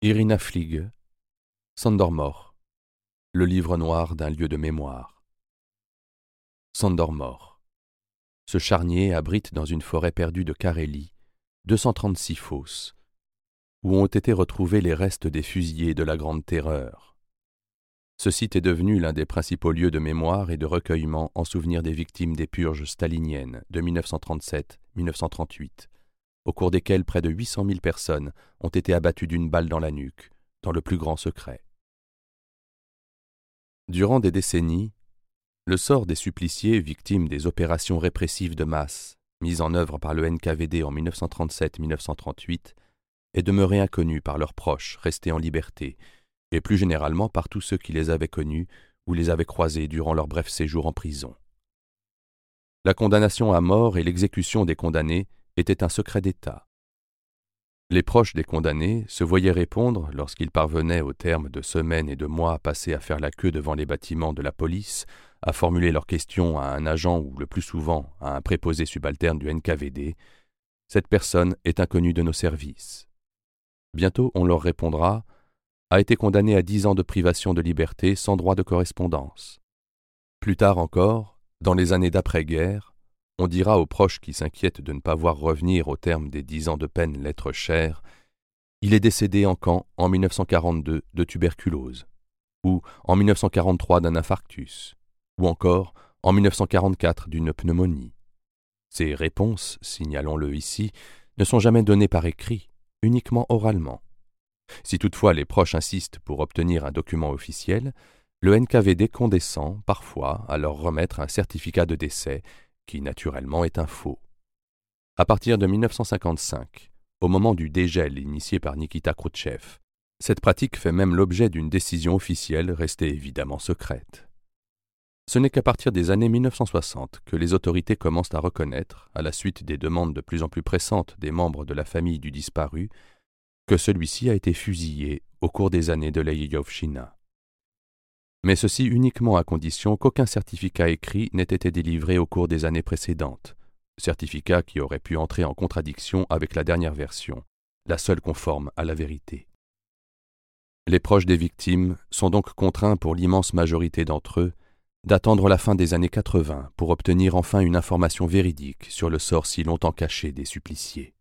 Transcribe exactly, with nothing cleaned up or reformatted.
Irina Flieg, Sandormor, le livre noir d'un lieu de mémoire. Sandormor. Ce charnier abrite dans une forêt perdue de Carélie deux cent trente-six fosses, où ont été retrouvés les restes des fusillés de la Grande Terreur. Ce site est devenu l'un des principaux lieux de mémoire et de recueillement en souvenir des victimes des purges staliniennes de mille neuf cent trente-sept à mille neuf cent trente-huit, au cours desquelles près de huit cent mille personnes ont été abattues d'une balle dans la nuque, dans le plus grand secret. Durant des décennies, le sort des suppliciés victimes des opérations répressives de masse mises en œuvre par le N K V D en mille neuf cent trente-sept à mille neuf cent trente-huit est demeuré inconnu par leurs proches restés en liberté et plus généralement par tous ceux qui les avaient connus ou les avaient croisés durant leur bref séjour en prison. La condamnation à mort et l'exécution des condamnés étaient un secret d'État. Les proches des condamnés se voyaient répondre, lorsqu'ils parvenaient au terme de semaines et de mois passés à faire la queue devant les bâtiments de la police, à formuler leurs questions à un agent ou le plus souvent à un préposé subalterne du N K V D, « Cette personne est inconnue de nos services ». Bientôt on leur répondra « A été condamné à dix ans de privation de liberté sans droit de correspondance ». Plus tard encore, dans les années d'après-guerre, on dira aux proches qui s'inquiètent de ne pas voir revenir au terme des dix ans de peine l'être cher « Il est décédé en camp en mille neuf cent quarante-deux de tuberculose » ou en mille neuf cent quarante-trois d'un infarctus ou encore en mille neuf cent quarante-quatre d'une pneumonie. Ces réponses, signalons-le ici, ne sont jamais données par écrit, uniquement oralement. Si toutefois les proches insistent pour obtenir un document officiel, le N K V D condescend parfois à leur remettre un certificat de décès qui naturellement est un faux. À partir de mille neuf cent cinquante-cinq, au moment du dégel initié par Nikita Khrouchtchev, cette pratique fait même l'objet d'une décision officielle restée évidemment secrète. Ce n'est qu'à partir des années mille neuf cent soixante que les autorités commencent à reconnaître, à la suite des demandes de plus en plus pressantes des membres de la famille du disparu, que celui-ci a été fusillé au cours des années de la Yeyovchina. Mais ceci uniquement à condition qu'aucun certificat écrit n'ait été délivré au cours des années précédentes, certificat qui aurait pu entrer en contradiction avec la dernière version, la seule conforme à la vérité. Les proches des victimes sont donc contraints pour l'immense majorité d'entre eux d'attendre la fin des années quatre-vingts pour obtenir enfin une information véridique sur le sort si longtemps caché des suppliciés.